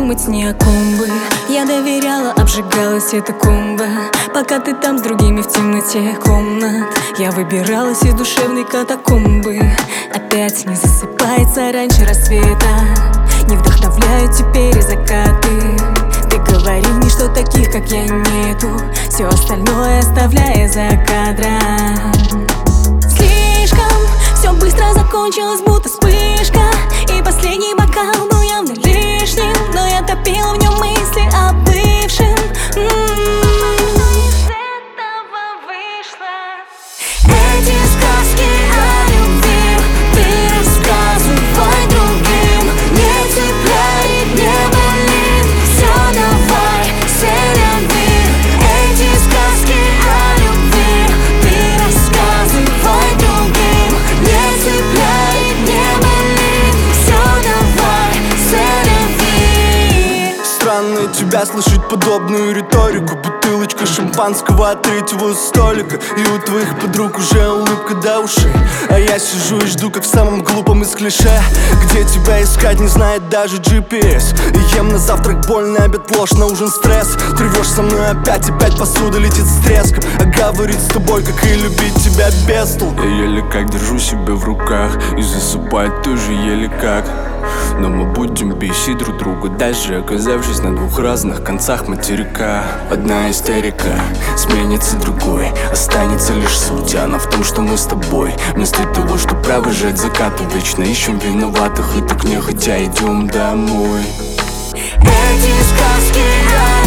думать ни о ком бы. Я доверяла, обжигалась эта комба, пока ты там с другими в темноте комнат. Я выбиралась из душевной катакомбы. Опять не засыпается раньше рассвета, не вдохновляют теперь и закаты. Ты говорил мне, что таких, как я, нету, все остальное оставляя за кадром. Слишком все быстро закончилось, будто вспышка, и последний бокал был явно лишним, но я топила в нем мысли о бывшем. Эти сказки о любви ты рассказывай другим. Не цепляй, не болит, все давай, селяви. Эти сказки о любви ты рассказывай другим. Не цепляй, не болит, все давай, селяви. Странно тебя слышать подобную риторику. Бутылочка шампанского от третьего столика, и у твоих подруг уже улыбка до ушей. А я сижу и жду, как в самом глупом из клише, где тебя искать не знает даже GPS. И ем на завтрак боль, на обед ложь, на ужин стресс. Тревожь со мной опять посуда летит с треском. А говорить с тобой, как и любить тебя без толку. Я еле как держу себя в руках, и засыпать тоже еле как. Но мы будем бесить друг друга, даже оказавшись на двух разных концах материка. Одна истерика сменится другой, останется лишь суть. Она в том, что мы с тобой вместо того, чтобы провожать закаты, вечно ищем виноватых, и так нехотя идем домой. Эти сказки